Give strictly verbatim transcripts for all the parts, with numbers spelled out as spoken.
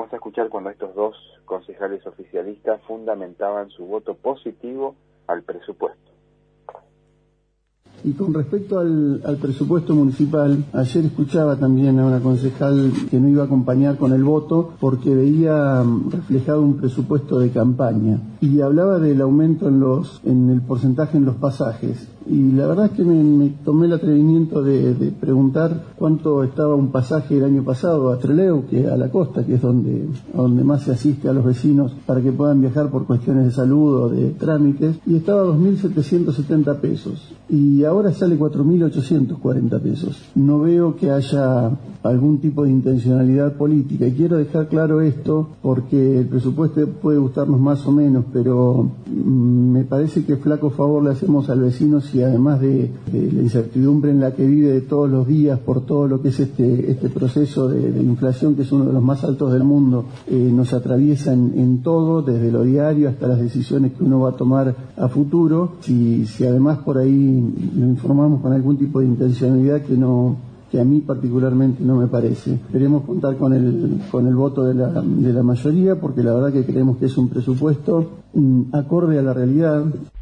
Vamos a escuchar cuando estos dos concejales oficialistas fundamentaban su voto positivo al presupuesto. Y con respecto al, al presupuesto municipal, ayer escuchaba también a una concejal que no iba a acompañar con el voto porque veía reflejado un presupuesto de campaña y hablaba del aumento en los en el porcentaje en los pasajes. Y la verdad es que me, me tomé el atrevimiento de, de preguntar cuánto estaba un pasaje el año pasado a Trelew, que a la costa, que es donde, donde más se asiste a los vecinos para que puedan viajar por cuestiones de salud o de trámites, y estaba a dos mil setecientos setenta pesos. Y ahora sale cuatro mil ochocientos cuarenta pesos. No veo que haya algún tipo de intencionalidad política. Y quiero dejar claro esto porque el presupuesto puede gustarnos más o menos, pero mmm, me parece que flaco favor le hacemos al vecino si además de, de la incertidumbre en la que vive de todos los días por todo lo que es este, este proceso de, de inflación, que es uno de los más altos del mundo, eh, nos atraviesa en, en todo, desde lo diario hasta las decisiones que uno va a tomar a futuro. Si, si además por ahí lo informamos con algún tipo de intencionalidad que no que a mí particularmente no me parece. Esperemos contar con el con el voto de la, de la mayoría, porque la verdad que creemos que es un presupuesto um, acorde a la realidad.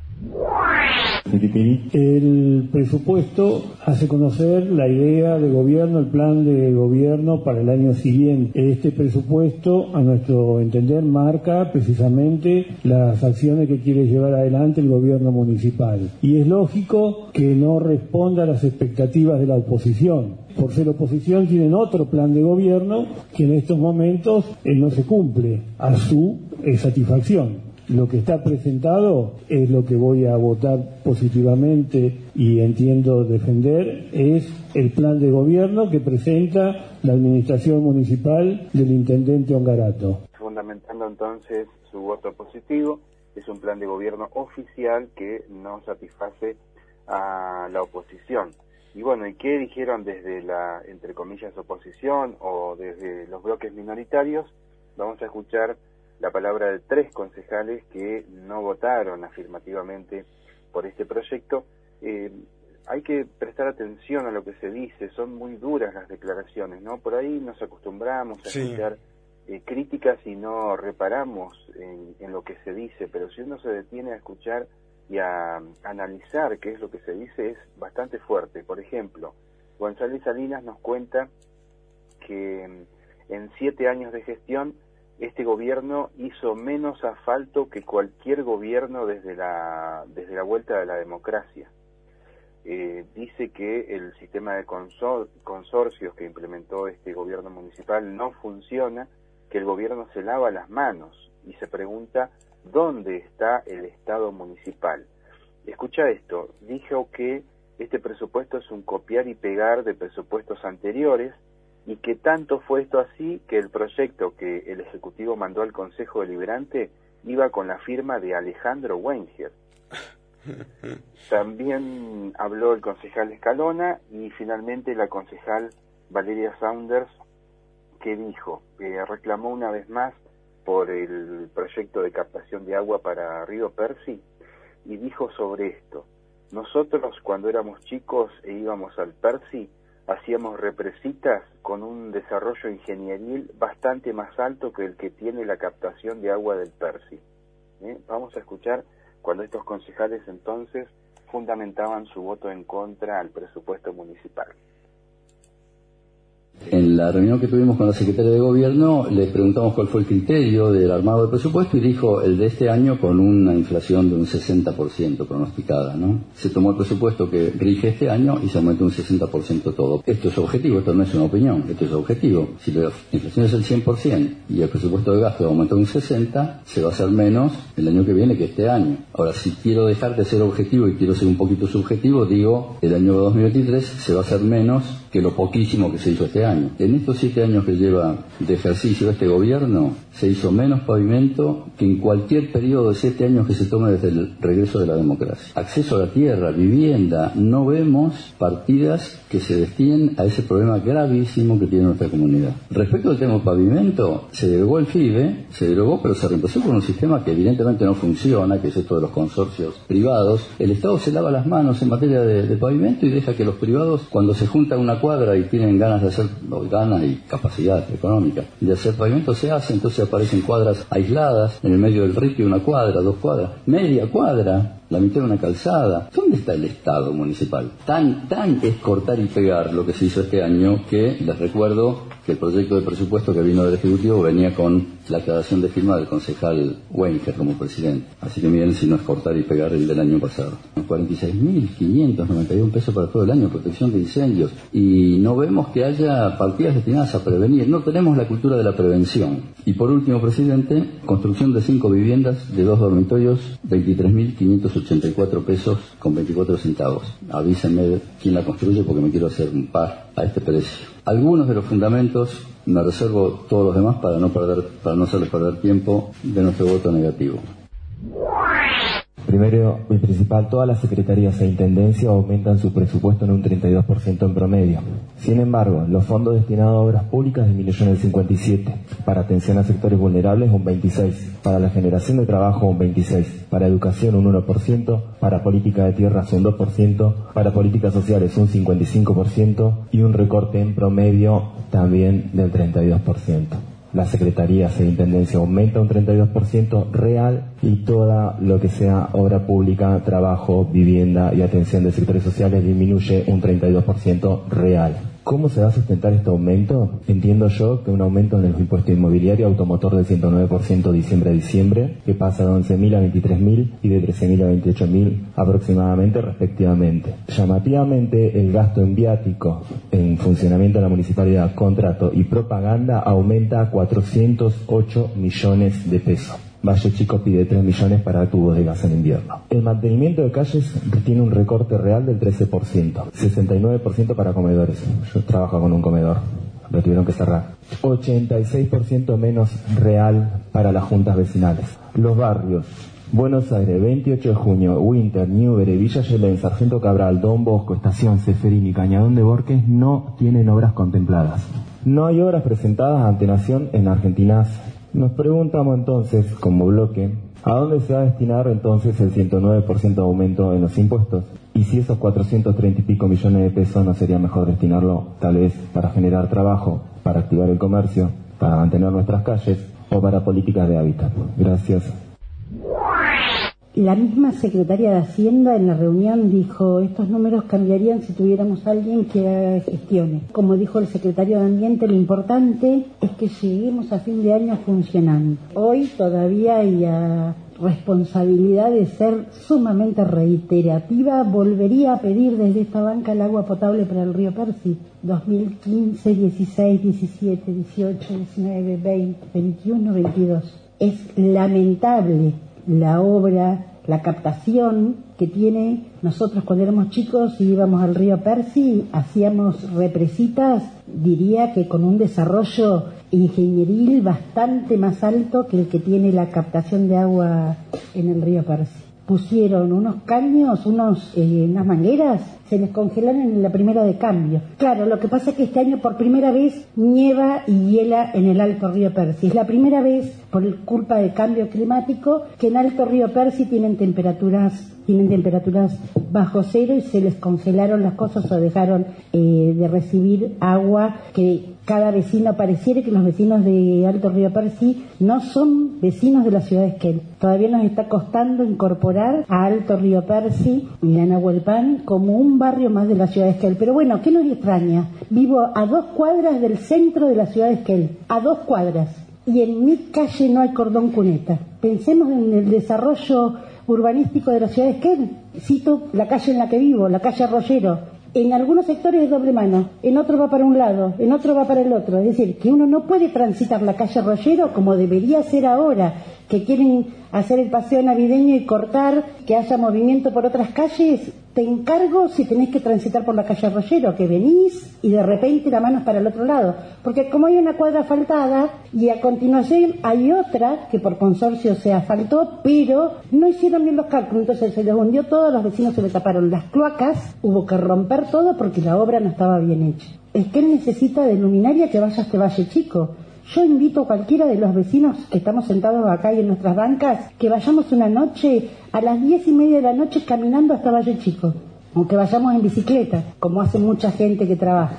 El presupuesto hace conocer la idea de gobierno, el plan de gobierno para el año siguiente. Este presupuesto, a nuestro entender, marca precisamente las acciones que quiere llevar adelante el gobierno municipal. Y es lógico que no responda a las expectativas de la oposición. Por ser oposición tienen otro plan de gobierno que en estos momentos eh, no se cumple a su eh, satisfacción. Lo que está presentado es lo que voy a votar positivamente y entiendo defender, es el plan de gobierno que presenta la administración municipal del intendente Ongarato. Fundamentando entonces su voto positivo, es un plan de gobierno oficial que no satisface a la oposición. Y bueno, ¿y qué dijeron desde la, entre comillas, oposición o desde los bloques minoritarios? Vamos a escuchar la palabra de tres concejales que no votaron afirmativamente por este proyecto. Eh, hay que prestar atención a lo que se dice, son muy duras las declaraciones, ¿no? Por ahí nos acostumbramos a sí. escuchar eh, críticas y no reparamos en, en lo que se dice, pero si uno se detiene a escuchar y a, a analizar qué es lo que se dice, es bastante fuerte. Por ejemplo, González Salinas nos cuenta que en siete años de gestión este gobierno hizo menos asfalto que cualquier gobierno desde la desde la vuelta de la democracia. Eh, dice que el sistema de consor consorcios que implementó este gobierno municipal no funciona, que el gobierno se lava las manos y se pregunta ¿dónde está el Estado municipal? Escucha esto, dijo que este presupuesto es un copiar y pegar de presupuestos anteriores, y que tanto fue esto así que el proyecto que el Ejecutivo mandó al Consejo Deliberante iba con la firma de Alejandro Wenger. También habló el concejal Escalona y finalmente la concejal Valeria Saunders, que dijo, eh, reclamó una vez más por el proyecto de captación de agua para Río Percy y dijo sobre esto: nosotros cuando éramos chicos e íbamos al Percy hacíamos represitas con un desarrollo ingenieril bastante más alto que el que tiene la captación de agua del Percy. ¿Eh? Vamos a escuchar cuando estos concejales entonces fundamentaban su voto en contra al presupuesto municipal. En la reunión que tuvimos con la secretaria de Gobierno, les preguntamos cuál fue el criterio del armado del presupuesto y dijo el de este año con una inflación de un sesenta por ciento pronosticada, ¿no? Se tomó el presupuesto que rige este año y se aumentó un sesenta por ciento todo. Esto es objetivo, esto no es una opinión, esto es objetivo. Si la inflación es el cien por ciento y el presupuesto de gasto aumentó un sesenta por ciento, se va a hacer menos el año que viene que este año. Ahora, si quiero dejar de ser objetivo y quiero ser un poquito subjetivo, digo, el año dos mil veintitrés se va a hacer menos que lo poquísimo que se hizo este año. En estos siete años que lleva de ejercicio este gobierno, se hizo menos pavimento que en cualquier periodo de siete años que se tome desde el regreso de la democracia. Acceso a la tierra, vivienda, no vemos partidas que se destinen a ese problema gravísimo que tiene nuestra comunidad. Respecto al tema pavimento, se derogó el F I B E, se derogó, pero se reemplazó por un sistema que evidentemente no funciona, que es esto de los consorcios privados. El Estado se lava las manos en materia de, de pavimento y deja que los privados, cuando se juntan una cuadra y tienen ganas de hacer ganas y capacidad económica de hacer pavimento, se hace. Entonces aparecen cuadras aisladas, en el medio del ripio una cuadra, dos cuadras, media cuadra, la mitad de una calzada. ¿Dónde está el Estado municipal? Tan, tan es cortar y pegar lo que se hizo este año, que les recuerdo que el proyecto de presupuesto que vino del Ejecutivo venía con la aclaración de firma del concejal Wenker como presidente. Así que miren si no es cortar y pegar el del año pasado. cuarenta y seis mil quinientos noventa y uno pesos para todo el año, protección de incendios. Y no vemos que haya partidas destinadas a prevenir. No tenemos la cultura de la prevención. Y por último, presidente, construcción de cinco viviendas de dos dormitorios, veintitrés mil quinientos ochenta y cuatro pesos con veinticuatro centavos. Avísenme quién la construye porque me quiero hacer un par a este precio. Algunos de los fundamentos, me reservo todos los demás para no perder, para no hacerles perder tiempo, de nuestro voto negativo. Primero y principal, todas las secretarías e intendencias aumentan su presupuesto en un treinta y dos por ciento en promedio. Sin embargo, los fondos destinados a obras públicas disminuyen el cincuenta y siete por ciento, para atención a sectores vulnerables un veintiséis por ciento, para la generación de trabajo un veintiséis por ciento, para educación un uno por ciento, para política de tierras un dos por ciento, para políticas sociales un cincuenta y cinco por ciento y un recorte en promedio también del treinta y dos por ciento. Las secretarías e intendencias aumenta un treinta y dos por ciento real y todo lo que sea obra pública, trabajo, vivienda y atención de sectores sociales disminuye un treinta y dos por ciento real. ¿Cómo se va a sustentar este aumento? Entiendo yo que un aumento en los impuestos inmobiliarios automotor del ciento nueve por ciento diciembre a diciembre, que pasa de once mil a veintitrés mil y de trece mil a veintiocho mil aproximadamente respectivamente. Llamativamente, el gasto en viático en funcionamiento de la municipalidad, contrato y propaganda aumenta a cuatrocientos ocho millones de pesos. Valle Chico pide tres millones para tubos de gas en invierno. El mantenimiento de calles tiene un recorte real del trece por ciento, sesenta y nueve por ciento para comedores. Yo trabajo con un comedor, lo tuvieron que cerrar. ochenta y seis por ciento menos real para las juntas vecinales. Los barrios: Buenos Aires, veintiocho de junio, Winter, Newbery, Villa Yelén, Sargento Cabral, Don Bosco, Estación, Ceferín y Cañadón de Borges no tienen obras contempladas. No hay obras presentadas ante Nación en Argentinas. Nos preguntamos entonces, como bloque, ¿a dónde se va a destinar entonces el ciento nueve por ciento de aumento en los impuestos? Y si esos cuatrocientos treinta y pico millones de pesos, ¿no sería mejor destinarlo tal vez para generar trabajo, para activar el comercio, para mantener nuestras calles o para políticas de hábitat? Gracias. La misma secretaria de Hacienda en la reunión dijo: estos números cambiarían si tuviéramos a alguien que gestione. Como dijo el secretario de Ambiente, lo importante es que lleguemos a fin de año funcionando. Hoy todavía hay la responsabilidad de ser sumamente reiterativa. Volvería a pedir desde esta banca el agua potable para el río Percy. dos mil quince, dieciséis, diecisiete, dieciocho, diecinueve, veinte, veintiuno, veintidós. Es lamentable la obra, la captación que tiene. Nosotros cuando éramos chicos y íbamos al río Percy, hacíamos represitas, diría que con un desarrollo ingenieril bastante más alto que el que tiene la captación de agua en el río Percy. Pusieron unos caños, unos, eh, unas mangueras, se les congelaron en la primera de cambio. Claro, lo que pasa es que este año por primera vez nieva y hiela en el Alto Río Percy. Es la primera vez, por culpa del cambio climático, que en Alto Río Percy tienen temperaturas tienen temperaturas bajo cero y se les congelaron las cosas o dejaron eh, de recibir agua, que cada vecino, pareciera que los vecinos de Alto Río Percy no son vecinos de la ciudad de Esquel. Todavía nos está costando incorporar a Alto Río Percy y a Nahuelpan como un barrio más de la ciudad de Esquel. Pero bueno, ¿qué nos extraña? Vivo a dos cuadras del centro de la ciudad de Esquel, a dos cuadras, y en mi calle no hay cordón cuneta. Pensemos en el desarrollo urbanístico de la ciudad de Esquel. Cito la calle en la que vivo, la calle Arroyero. En algunos sectores es doble mano, en otro va para un lado, en otro va para el otro. Es decir, que uno no puede transitar la calle Arroyero como debería ser ahora, que quieren hacer el paseo navideño y cortar, que haya movimiento por otras calles. Te encargo si tenés que transitar por la calle Arroyero, que venís y de repente la mano es para el otro lado. Porque como hay una cuadra asfaltada y a continuación hay otra que por consorcio se asfaltó, pero no hicieron bien los cálculos, entonces se les hundió todo, los vecinos se les taparon las cloacas, hubo que romper todo porque la obra no estaba bien hecha. Es que él necesita de luminaria que vaya a este Valle Chico. Yo invito a cualquiera de los vecinos que estamos sentados acá y en nuestras bancas que vayamos una noche a las diez y media de la noche caminando hasta Valle Chico, o que vayamos en bicicleta, como hace mucha gente que trabaja,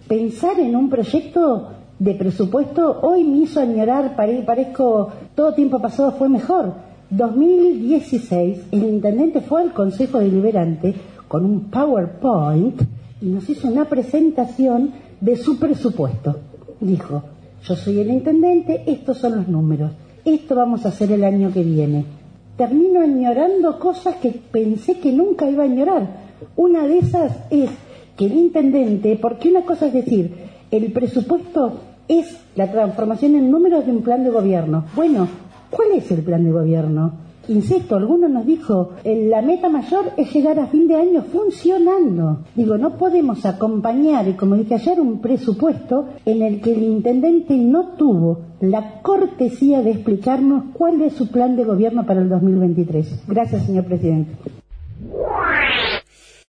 pensar en un proyecto de presupuesto hoy me hizo añorar, pare, parezco, todo tiempo pasado fue mejor. dos mil dieciséis, el intendente fue al Consejo Deliberante con un PowerPoint y nos hizo una presentación de su presupuesto. Dijo, yo soy el intendente, estos son los números, esto vamos a hacer el año que viene. Termino añorando cosas que pensé que nunca iba a añorar. Una de esas es que el intendente, porque una cosa es decir, el presupuesto es la transformación en números de un plan de gobierno. Bueno, ¿cuál es el plan de gobierno? Insisto, alguno nos dijo, la meta mayor es llegar a fin de año funcionando. Digo, no podemos acompañar, y como dije ayer, un presupuesto en el que el intendente no tuvo la cortesía de explicarnos cuál es su plan de gobierno para el dos mil veintitrés. Gracias, señor presidente.